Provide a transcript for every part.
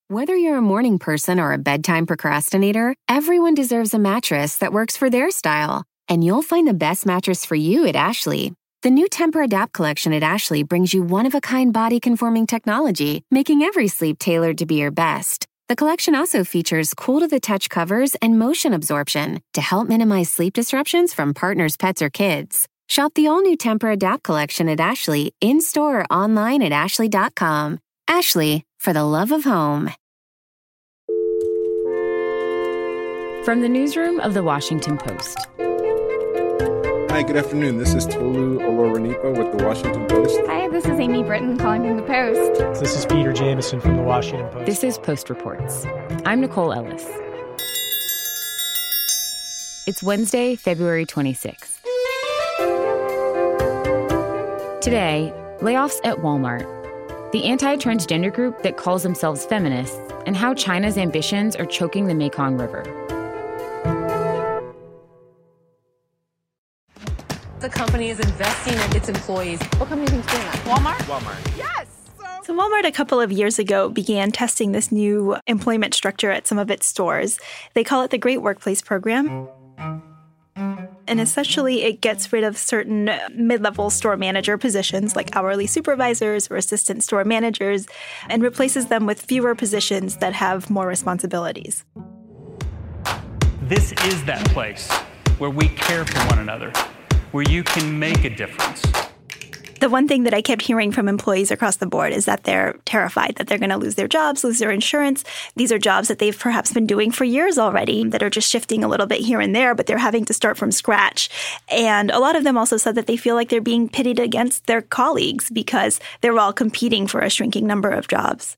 Whether you're a morning person or a bedtime procrastinator, everyone deserves a mattress that works for their style. And you'll find the best mattress for you at Ashley. The new Temper-Adapt collection at Ashley brings you one-of-a-kind body-conforming technology, making every sleep tailored to be your best. The collection also features cool-to-the-touch covers and motion absorption to help minimize sleep disruptions from partners, pets, or kids. Shop the all-new Temper-Adapt collection at Ashley, in-store or online at ashley.com. Ashley, for the love of home. From the newsroom of The Washington Post. Hi, good afternoon. This is Tolu Olorunipo with The Washington Post. Hi, this is Amy Britton calling from The Post. This is Peter Jamison from The Washington Post. This is Post Reports. I'm Nicole Ellis. It's Wednesday, February 26th. Today, layoffs at Walmart, the anti-transgender group that calls themselves feminists, and how China's ambitions are choking the Mekong River. The company is investing in its employees. What company do you think's doing that? Walmart. Yes! So Walmart a couple of years ago began testing this new employment structure at some of its stores. They call it the Great Workplace Program. And essentially, it gets rid of certain mid-level store manager positions like hourly supervisors or assistant store managers and replaces them with fewer positions that have more responsibilities. This is that place where we care for one another, where you can make a difference. The one thing that I kept hearing from employees across the board is that they're terrified that they're going to lose their jobs, lose their insurance. These are jobs that they've perhaps been doing for years already that are just shifting a little bit here and there, but they're having to start from scratch. And a lot of them also said that they feel like they're being pitted against their colleagues because they're all competing for a shrinking number of jobs.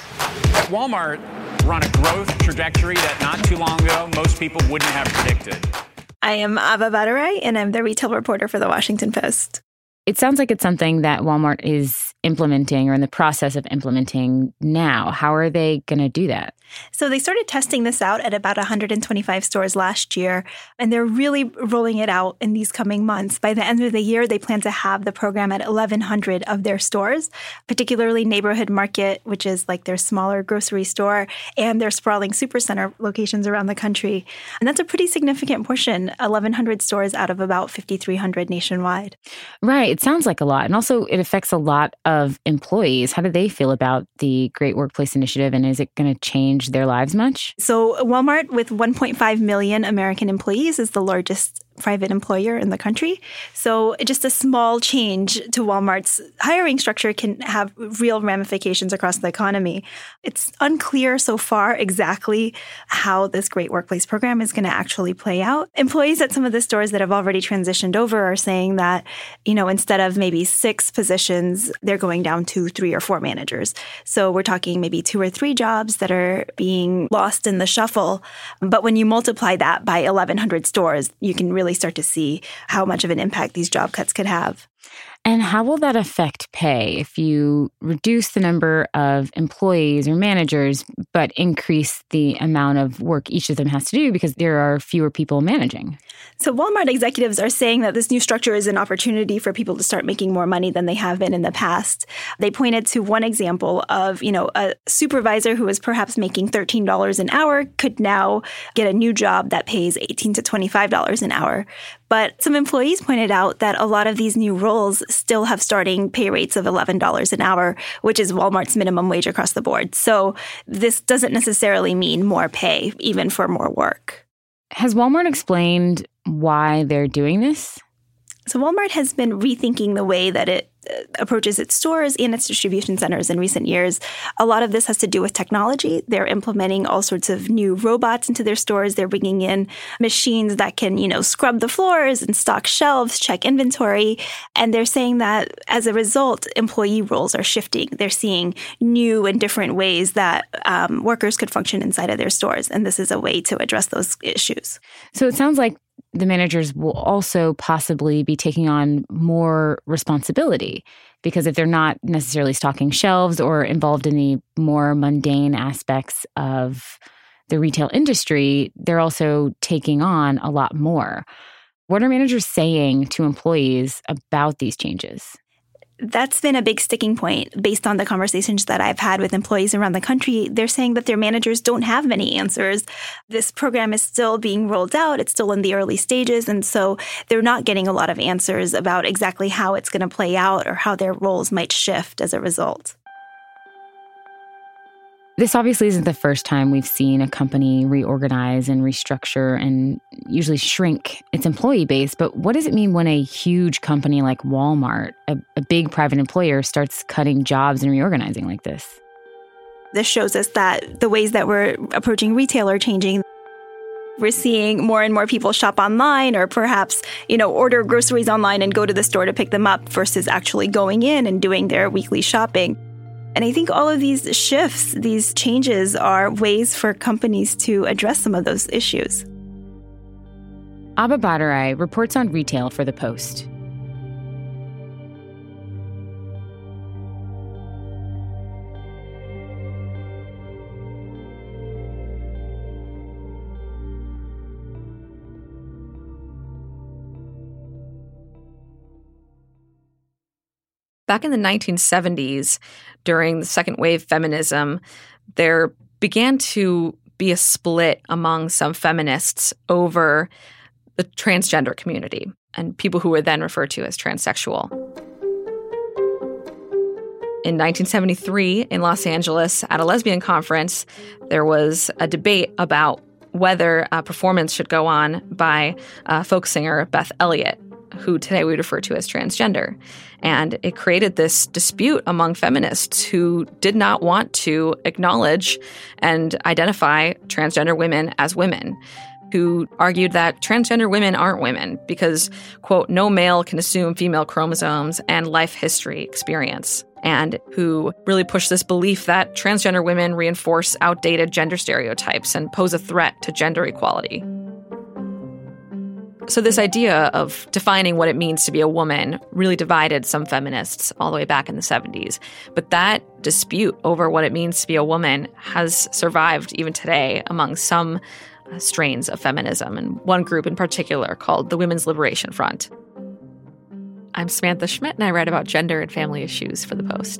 At Walmart, we're on a growth trajectory that not too long ago most people wouldn't have predicted. I am Ava Badarai, and I'm the retail reporter for The Washington Post. It sounds like it's something that Walmart is implementing or in the process of implementing now. How are they going to do that? So they started testing this out at about 125 stores last year, and they're really rolling it out in these coming months. By the end of the year, they plan to have the program at 1,100 of their stores, particularly Neighborhood Market, which is like their smaller grocery store, and their sprawling supercenter locations around the country. And that's a pretty significant portion, 1,100 stores out of about 5,300 nationwide. Right. It sounds like a lot. And also it affects a lot of employees. How do they feel about the Great Workplace Initiative, and is it going to change their lives much? So Walmart, with 1.5 million American employees, is the largest private employer in the country. So just a small change to Walmart's hiring structure can have real ramifications across the economy. It's unclear so far exactly how this Great Workplace Program is going to actually play out. Employees at some of the stores that have already transitioned over are saying that, instead of maybe 6 positions, they're going down to 3 or 4 managers. So we're talking maybe 2 or 3 jobs that are being lost in the shuffle. But when you multiply that by 1,100 stores, you can really start to see how much of an impact these job cuts could have. And how will that affect pay if you reduce the number of employees or managers, but increase the amount of work each of them has to do because there are fewer people managing? So Walmart executives are saying that this new structure is an opportunity for people to start making more money than they have been in the past. They pointed to one example of, a supervisor who was perhaps making $13 an hour could now get a new job that pays $18 to $25 an hour. But some employees pointed out that a lot of these new roles still have starting pay rates of $11 an hour, which is Walmart's minimum wage across the board. So this doesn't necessarily mean more pay, even for more work. Has Walmart explained why they're doing this? So Walmart has been rethinking the way that it approaches its stores and its distribution centers in recent years. A lot of this has to do with technology. They're implementing all sorts of new robots into their stores. They're bringing in machines that can, scrub the floors and stock shelves, check inventory. And they're saying that as a result, employee roles are shifting. They're seeing new and different ways that workers could function inside of their stores. And this is a way to address those issues. So it sounds like the managers will also possibly be taking on more responsibility because if they're not necessarily stocking shelves or involved in the more mundane aspects of the retail industry, they're also taking on a lot more. What are managers saying to employees about these changes? That's been a big sticking point based on the conversations that I've had with employees around the country. They're saying that their managers don't have many answers. This program is still being rolled out. It's still in the early stages. And so they're not getting a lot of answers about exactly how it's going to play out or how their roles might shift as a result. This obviously isn't the first time we've seen a company reorganize and restructure and usually shrink its employee base. But what does it mean when a huge company like Walmart, a big private employer, starts cutting jobs and reorganizing like this? This shows us that the ways that we're approaching retail are changing. We're seeing more and more people shop online or perhaps, order groceries online and go to the store to pick them up versus actually going in and doing their weekly shopping. And I think all of these shifts, these changes are ways for companies to address some of those issues. Abha Bhattarai reports on retail for The Post. Back in the 1970s, during the second wave feminism, there began to be a split among some feminists over the transgender community and people who were then referred to as transsexual. In 1973, in Los Angeles, at a lesbian conference, there was a debate about whether a performance should go on by folk singer Beth Elliott, who today we refer to as transgender. And it created this dispute among feminists who did not want to acknowledge and identify transgender women as women, who argued that transgender women aren't women because, quote, no male can assume female chromosomes and life history experience, and who really pushed this belief that transgender women reinforce outdated gender stereotypes and pose a threat to gender equality. So this idea of defining what it means to be a woman really divided some feminists all the way back in the 70s. But that dispute over what it means to be a woman has survived even today among some strains of feminism, and one group in particular called the Women's Liberation Front. I'm Samantha Schmidt, and I write about gender and family issues for The Post.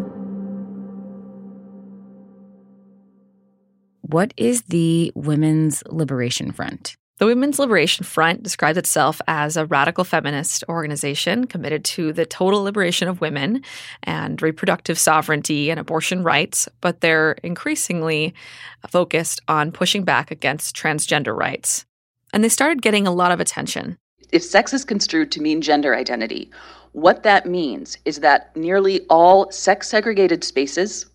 What is the Women's Liberation Front? The Women's Liberation Front describes itself as a radical feminist organization committed to the total liberation of women and reproductive sovereignty and abortion rights, but they're increasingly focused on pushing back against transgender rights. And they started getting a lot of attention. If sex is construed to mean gender identity, what that means is that nearly all sex-segregated spaces,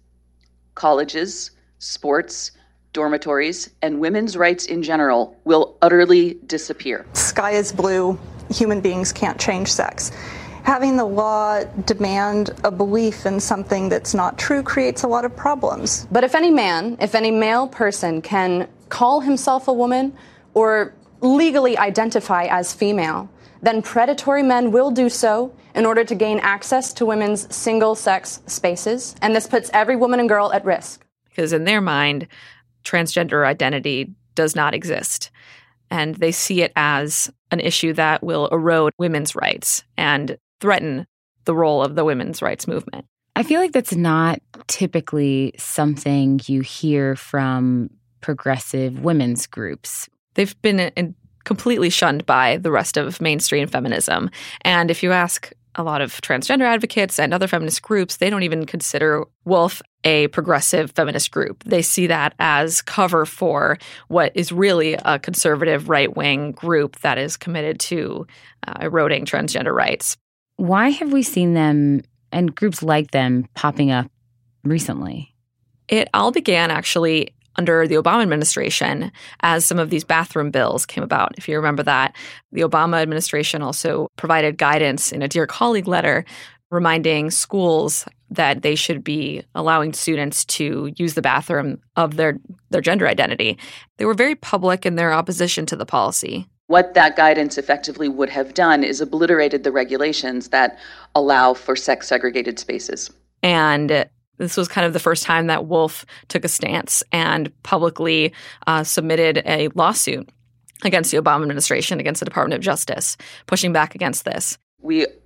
colleges, sports, dormitories, and women's rights in general will utterly disappear. Sky is blue. Human beings can't change sex. Having the law demand a belief in something that's not true creates a lot of problems. But if any male person can call himself a woman or legally identify as female, then predatory men will do so in order to gain access to women's single-sex spaces, and this puts every woman and girl at risk. Because in their mind, transgender identity does not exist. And they see it as an issue that will erode women's rights and threaten the role of the women's rights movement. I feel like that's not typically something you hear from progressive women's groups. They've been completely shunned by the rest of mainstream feminism. And if you ask a lot of transgender advocates and other feminist groups, they don't even consider WOLF a progressive feminist group. They see that as cover for what is really a conservative right-wing group that is committed to eroding transgender rights. Why have we seen them and groups like them popping up recently? It all began actually under the Obama administration as some of these bathroom bills came about. If you remember that, the Obama administration also provided guidance in a Dear Colleague letter reminding schools that they should be allowing students to use the bathroom of their gender identity. They were very public in their opposition to the policy. What that guidance effectively would have done is obliterated the regulations that allow for sex-segregated spaces. And this was kind of the first time that WOLF took a stance and publicly submitted a lawsuit against the Obama administration, against the Department of Justice, pushing back against this. We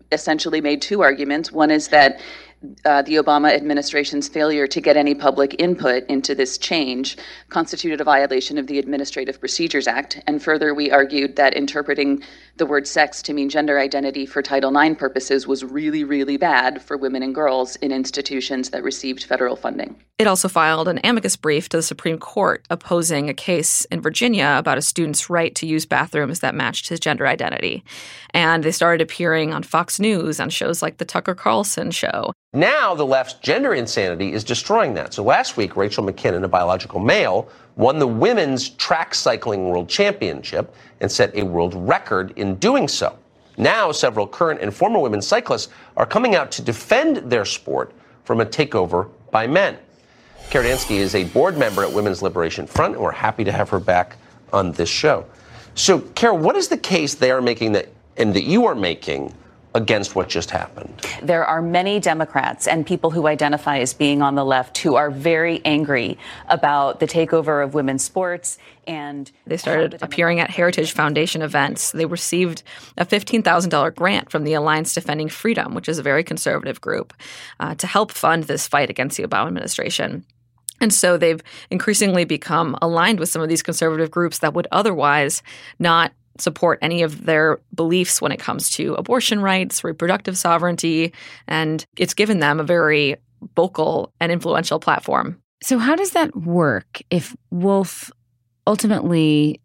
essentially made two arguments. One is that the Obama administration's failure to get any public input into this change constituted a violation of the Administrative Procedures Act. And further, we argued that interpreting the word sex to mean gender identity for Title IX purposes was really, really bad for women and girls in institutions that received federal funding. It also filed an amicus brief to the Supreme Court opposing a case in Virginia about a student's right to use bathrooms that matched his gender identity. And they started appearing on Fox News, on shows like The Tucker Carlson Show. Now the left's gender insanity is destroying that. So last week, Rachel McKinnon, a biological male, won the women's track cycling world championship and set a world record in doing so. Now several current and former women's cyclists are coming out to defend their sport from a takeover by men. Kara Dansky is a board member at Women's Liberation Front, and we're happy to have her back on this show. So, Kara, what is the case they are making that you are making against what just happened? There are many Democrats and people who identify as being on the left who are very angry about the takeover of women's sports. And they started appearing at Heritage Foundation events. They received a $15,000 grant from the Alliance Defending Freedom, which is a very conservative group, to help fund this fight against the Obama administration. And so they've increasingly become aligned with some of these conservative groups that would otherwise not support any of their beliefs when it comes to abortion rights, reproductive sovereignty, and it's given them a very vocal and influential platform. So how does that work if Wolf ultimately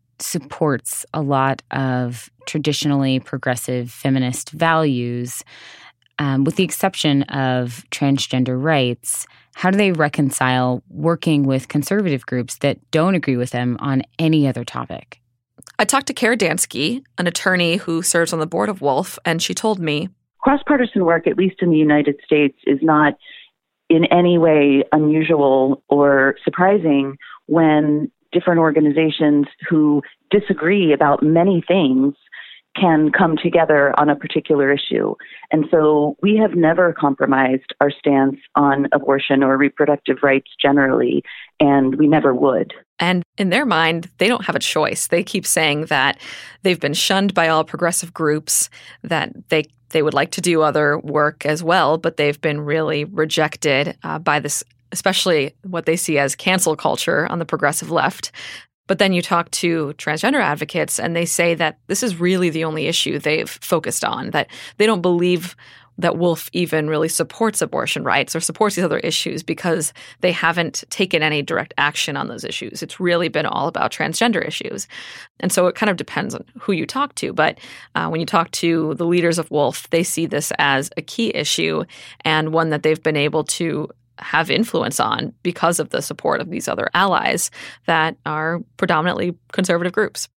supports a lot of traditionally progressive feminist values, with the exception of transgender rights? How do they reconcile working with conservative groups that don't agree with them on any other topic? I talked to Kara Dansky, an attorney who serves on the board of Wolf, and she told me, cross-partisan work, at least in the United States, is not in any way unusual or surprising when different organizations who disagree about many things can come together on a particular issue. And so we have never compromised our stance on abortion or reproductive rights generally, and we never would. And in their mind, they don't have a choice. They keep saying that they've been shunned by all progressive groups, that they would like to do other work as well, but they've been really rejected by this, especially what they see as cancel culture on the progressive left. But then you talk to transgender advocates and they say that this is really the only issue they've focused on, that they don't believe that Wolf even really supports abortion rights or supports these other issues because they haven't taken any direct action on those issues. It's really been all about transgender issues. And so it kind of depends on who you talk to. But when you talk to the leaders of Wolf, they see this as a key issue and one that they've been able to have influence on because of the support of these other allies that are predominantly conservative groups.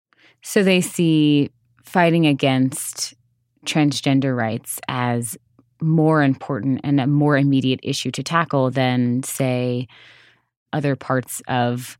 So they see fighting against transgender rights as more important and a more immediate issue to tackle than, say, other parts of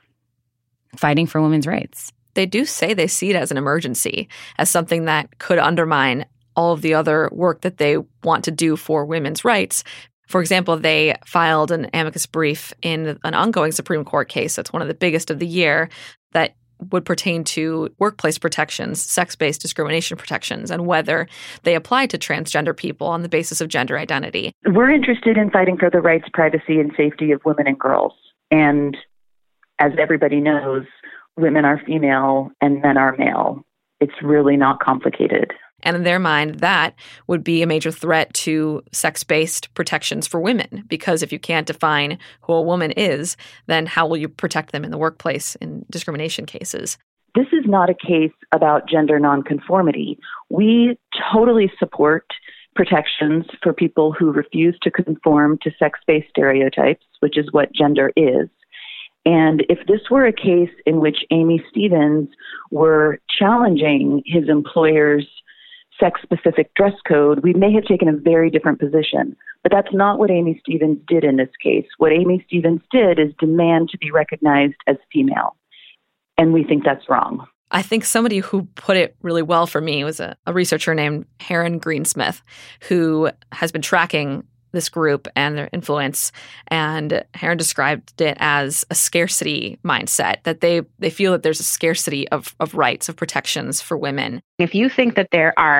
fighting for women's rights. They do say they see it as an emergency, as something that could undermine all of the other work that they want to do for women's rights. For example, they filed an amicus brief in an ongoing Supreme Court case that's one of the biggest of the year that would pertain to workplace protections, sex-based discrimination protections, and whether they apply to transgender people on the basis of gender identity. We're interested in fighting for the rights, privacy, and safety of women and girls. And as everybody knows, women are female and men are male. It's really not complicated. And in their mind, that would be a major threat to sex-based protections for women, because if you can't define who a woman is, then how will you protect them in the workplace in discrimination cases? This is not a case about gender nonconformity. We totally support protections for people who refuse to conform to sex-based stereotypes, which is what gender is. And if this were a case in which Amy Stevens were challenging his employer's sex-specific dress code, we may have taken a very different position. But that's not what Amy Stevens did in this case. What Amy Stevens did is demand to be recognized as female. And we think that's wrong. I think somebody who put it really well for me was a researcher named Heron Greensmith, who has been tracking this group and their influence. And Heron described it as a scarcity mindset, that they feel that there's a scarcity of rights, of protections for women. If you think that there are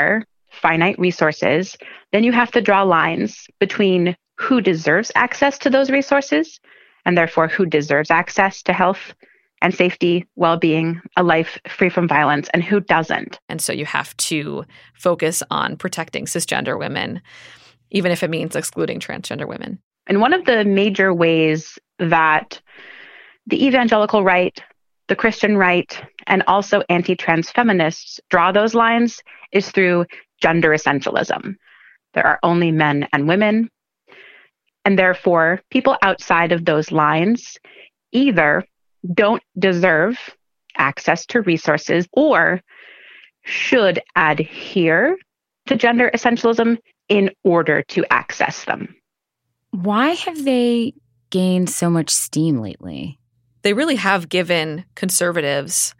finite resources, then you have to draw lines between who deserves access to those resources, and therefore who deserves access to health and safety, well-being, a life free from violence, and who doesn't. And so you have to focus on protecting cisgender women, even if it means excluding transgender women. And one of the major ways that the evangelical right, the Christian right, and also anti-trans feminists draw those lines is through gender essentialism. There are only men and women, and therefore people outside of those lines either don't deserve access to resources or should adhere to gender essentialism in order to access them. Why have they gained so much steam lately? They really have given conservatives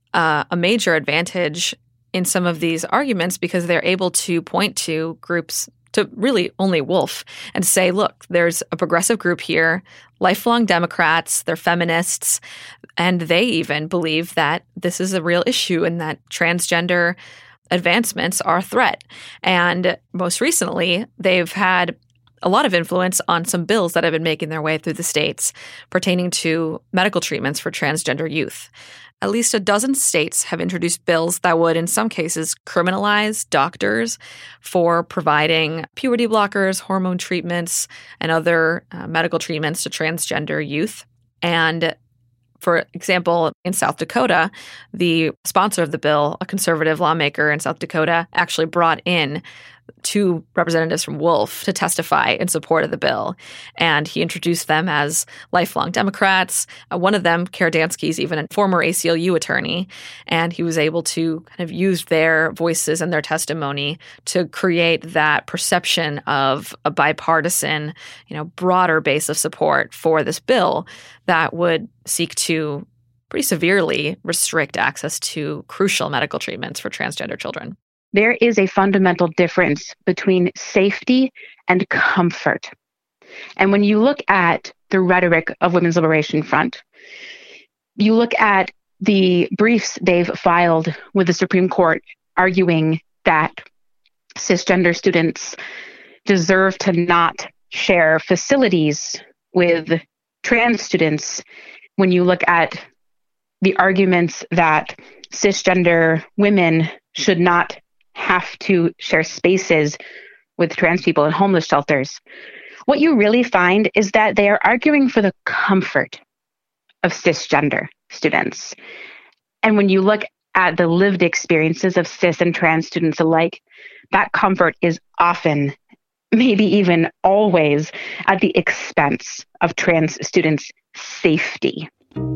a major advantage in some of these arguments because they're able to point to groups, to really only Wolf, and say, look, there's a progressive group here, lifelong Democrats, they're feminists, and they even believe that this is a real issue and that transgender advancements are a threat. And most recently, they've had a lot of influence on some bills that have been making their way through the states pertaining to medical treatments for transgender youth. At least a dozen states have introduced bills that would, in some cases, criminalize doctors for providing puberty blockers, hormone treatments, and other medical treatments to transgender youth. And for example, in South Dakota, the sponsor of the bill, a conservative lawmaker in South Dakota, actually brought in 2 representatives from Wolf to testify in support of the bill. And he introduced them as lifelong Democrats. One of them, Karadanski, is even a former ACLU attorney. And he was able to kind of use their voices and their testimony to create that perception of a bipartisan, broader base of support for this bill that would seek to pretty severely restrict access to crucial medical treatments for transgender children. There is a fundamental difference between safety and comfort. And when you look at the rhetoric of Women's Liberation Front, you look at the briefs they've filed with the Supreme Court arguing that cisgender students deserve to not share facilities with trans students. When you look at the arguments that cisgender women should not have to share spaces with trans people in homeless shelters, what you really find is that they are arguing for the comfort of cisgender students. And when you look at the lived experiences of cis and trans students alike, that comfort is often, maybe even always, at the expense of trans students' safety.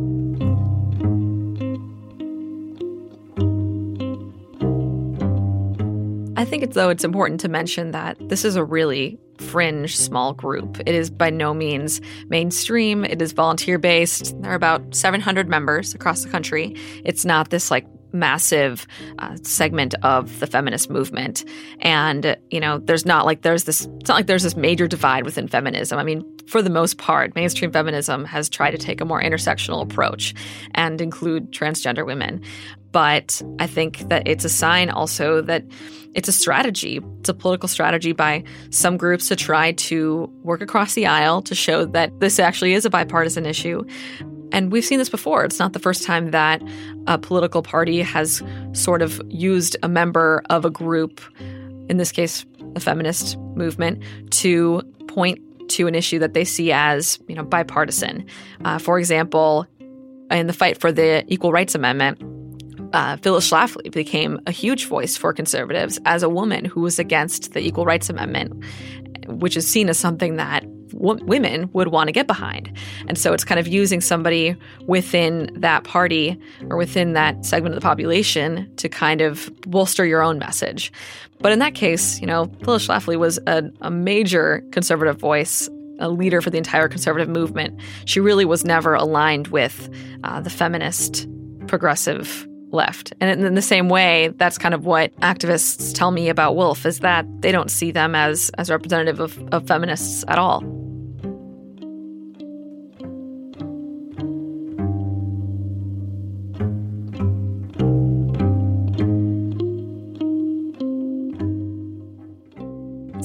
I think it's important to mention that this is a really fringe small group. It is by no means mainstream. It is volunteer-based. There are about 700 members across the country. It's not this massive segment of the feminist movement. And, it's not like there's this major divide within feminism. I mean, for the most part, mainstream feminism has tried to take a more intersectional approach and include transgender women. But I think that it's a sign also that it's a strategy. It's a political strategy by some groups to try to work across the aisle to show that this actually is a bipartisan issue. And we've seen this before. It's not the first time that a political party has sort of used a member of a group, in this case, the feminist movement, to point to an issue that they see as, bipartisan. For example, in the fight for the Equal Rights Amendment, Phyllis Schlafly became a huge voice for conservatives as a woman who was against the Equal Rights Amendment, which is seen as something that women would want to get behind. And so it's kind of using somebody within that party or within that segment of the population to kind of bolster your own message. But in that case, Phyllis Schlafly was a major conservative voice, a leader for the entire conservative movement. She really was never aligned with the feminist progressive left. And in the same way, that's kind of what activists tell me about Wolf, is that they don't see them as representative of feminists at all.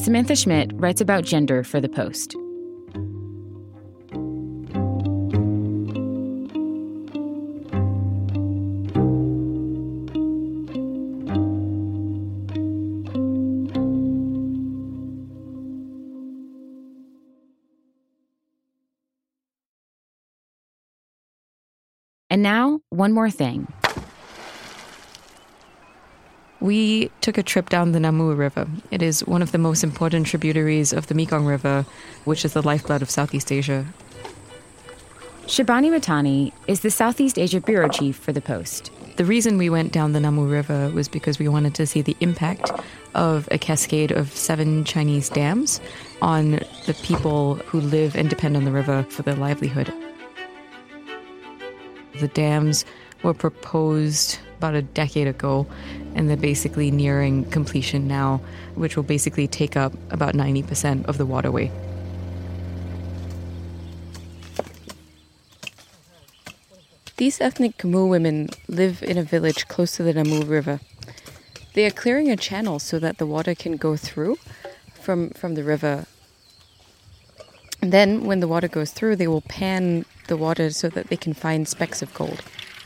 Samantha Schmidt writes about gender for The Post. And now, one more thing. We took a trip down the Namur River. It is one of the most important tributaries of the Mekong River, which is the lifeblood of Southeast Asia. Shabani Matani is the Southeast Asia bureau chief for The Post. The reason we went down the Namur River was because we wanted to see the impact of a cascade of 7 Chinese dams on the people who live and depend on the river for their livelihood. The dams were proposed about a decade ago, and they're basically nearing completion now, which will basically take up about 90% of the waterway. These ethnic Khmu women live in a village close to the Namur River. They are clearing a channel so that the water can go through from the river. And then when the water goes through, they will pan the water so that they can find specks of gold.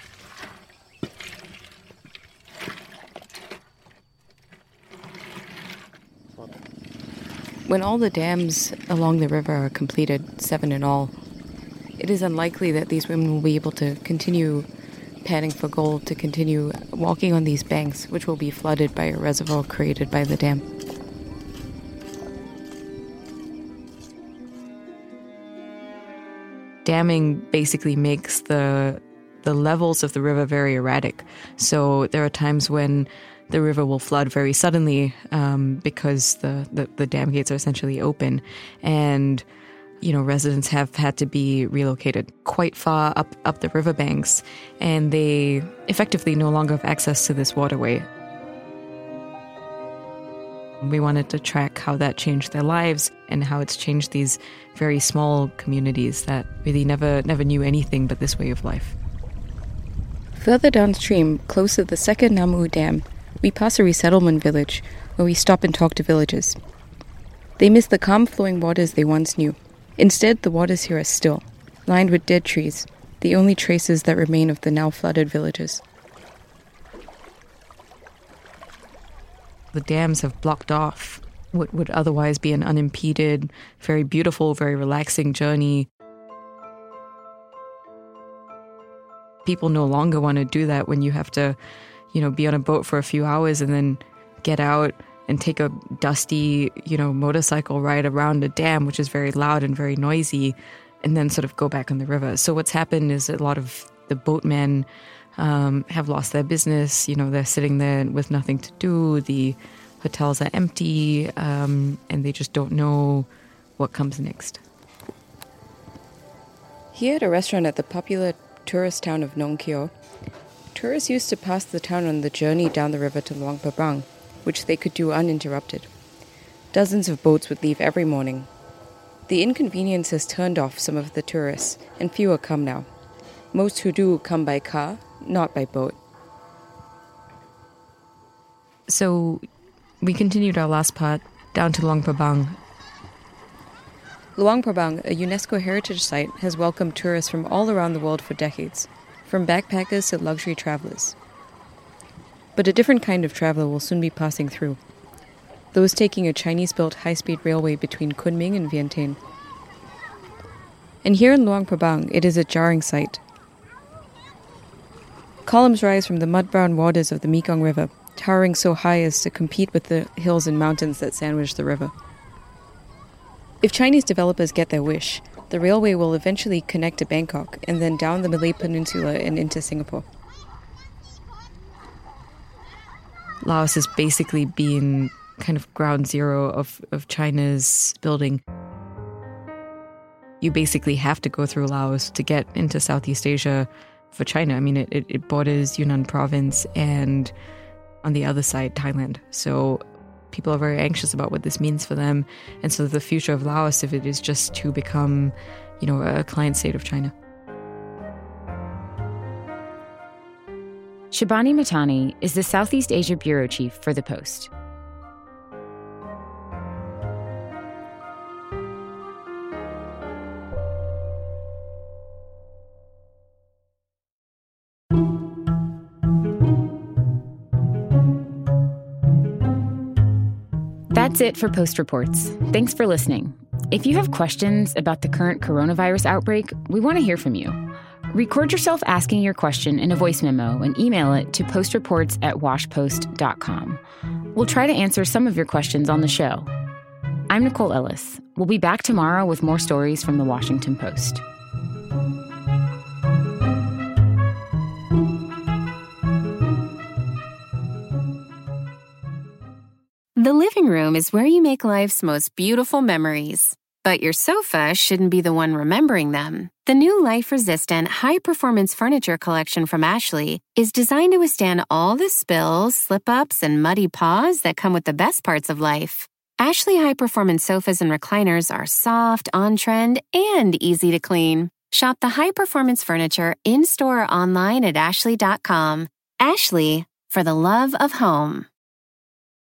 When all the dams along the river are completed, 7 in all, it is unlikely that these women will be able to continue panning for gold, to continue walking on these banks, which will be flooded by a reservoir created by the dam. Damming basically makes the levels of the river very erratic. So there are times when the river will flood very suddenly because the dam gates are essentially open, and residents have had to be relocated quite far up the riverbanks, and they effectively no longer have access to this waterway. We wanted to track how that changed their lives and how it's changed these very small communities that really never knew anything but this way of life. Further downstream, close to the second Namur Dam, we pass a resettlement village where we stop and talk to villagers. They miss the calm flowing waters they once knew. Instead, the waters here are still, lined with dead trees, the only traces that remain of the now flooded villages. The dams have blocked off what would otherwise be an unimpeded, very beautiful, very relaxing journey. People no longer want to do that when you have to, be on a boat for a few hours and then get out and take a dusty, motorcycle ride around a dam, which is very loud and very noisy, and then sort of go back on the river. So what's happened is a lot of the boatmen have lost their business. They're sitting there with nothing to do. The hotels are empty, and they just don't know what comes next. Here at a restaurant at the popular tourist town of Nong Keo, tourists used to pass the town on the journey down the river to Luang Prabang, which they could do uninterrupted. Dozens of boats would leave every morning. The inconvenience has turned off some of the tourists, and fewer come now. Most who do come by car, not by boat. So we continued our last part down to Luang Prabang. Luang Prabang, a UNESCO heritage site, has welcomed tourists from all around the world for decades, from backpackers to luxury travelers. But a different kind of traveler will soon be passing through. Those taking a Chinese-built high-speed railway between Kunming and Vientiane. And here in Luang Prabang, it is a jarring sight. Columns rise from the mud-brown waters of the Mekong River, towering so high as to compete with the hills and mountains that sandwich the river. If Chinese developers get their wish, the railway will eventually connect to Bangkok and then down the Malay Peninsula and into Singapore. Laos has basically been kind of ground zero of China's building. You basically have to go through Laos to get into Southeast Asia for China. I mean, it borders Yunnan province and on the other side, Thailand. So people are very anxious about what this means for them. And so the future of Laos, if it is just to become, a client state of China. Shabani Matani is the Southeast Asia bureau chief for The Post. That's it for Post Reports. Thanks for listening. If you have questions about the current coronavirus outbreak, we want to hear from you. Record yourself asking your question in a voice memo and email it to postreports@washpost.com. We'll try to answer some of your questions on the show. I'm Nicole Ellis. We'll be back tomorrow with more stories from the Washington Post. The living room is where you make life's most beautiful memories. But your sofa shouldn't be the one remembering them. The new life-resistant, high-performance furniture collection from Ashley is designed to withstand all the spills, slip-ups, and muddy paws that come with the best parts of life. Ashley high-performance sofas and recliners are soft, on-trend, and easy to clean. Shop the high-performance furniture in-store or online at ashley.com. Ashley, for the love of home.